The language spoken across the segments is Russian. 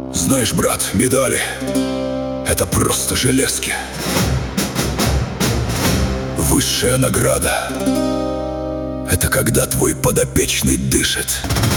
Знаешь, брат, медали — это просто железки. Высшая награда — это когда твой подопечный дышит.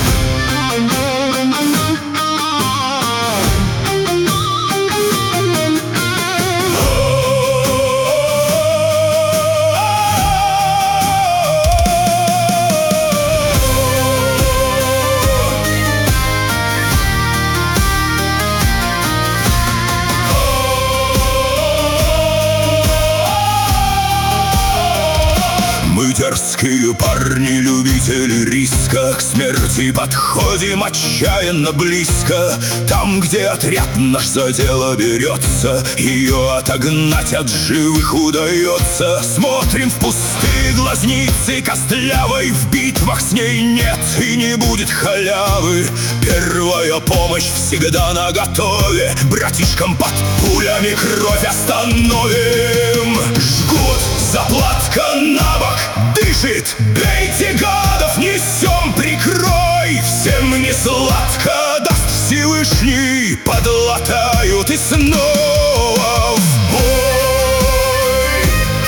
Мы дерзкие парни, любители риска, к смерти подходим отчаянно близко. Там, где отряд наш за дело берется, ее отогнать от живых удается. Смотрим в пустые глазницы костлявой, в битвах с ней нет и не будет халявы. Первая помощь всегда наготове, братишкам под пулями кровь остановим. Жгут, заплатка на бок, дышит, бейте гадов, несем, прикрой. Всем не сладко, даст Всевышний, подлатают и снова в бой.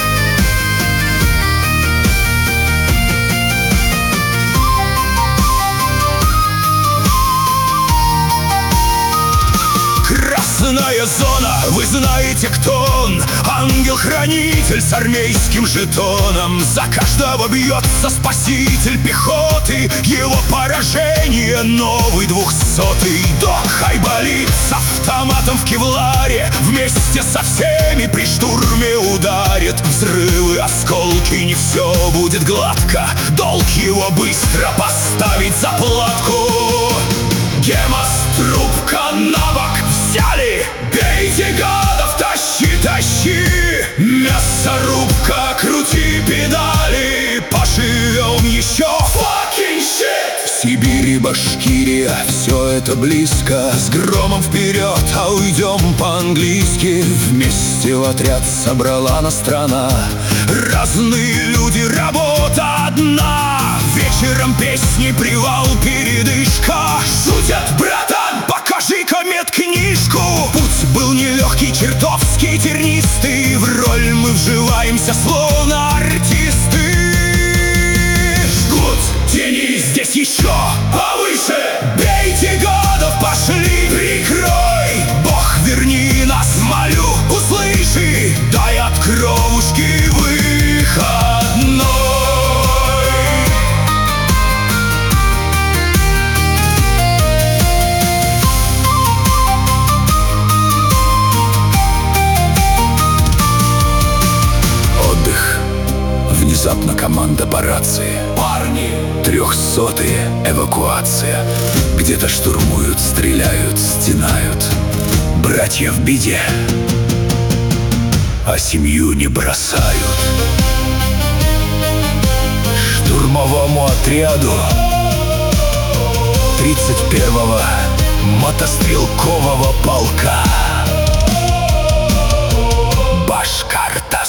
Красная зона, вы знаете, кто он? Ангел-хранитель с армейским жетоном. За каждого бьется спаситель пехоты, его поражение новый 200-й. Док Айболит с автоматом в кевларе вместе со всеми при штурме ударит. Взрывы, осколки, не все будет гладко, долг его быстро поставить заплатку. Гемос, трубка на бок, взяли, бейте гадов, тащи, тащи. Мясорубка, крути педали, поживем еще. Fucking shit! В Сибири, Башкирия, все это близко. С громом вперед, а уйдем по-английски. Вместе в отряд собрала нас страна. Разные люди, работа одна. Вечером песни, привал, передышка. Шутят, братан, покажи-ка медкнижку. Путь был нелегкий, чертовски тернистый. В роль мы вживаемся, словно артисты. Жгут, тяни, здесь еще повыше. Бейте гадов, пошли, прикрой. Бог, верни нас, молю, услыши. Дай от кровушки выходной. Внезапно команда по рации: парни, 300-е, эвакуация. Где-то штурмуют, стреляют, стенают. Братья в беде, а семью не бросают. Штурмовому отряду 31-го мотострелкового полка Башкортостан.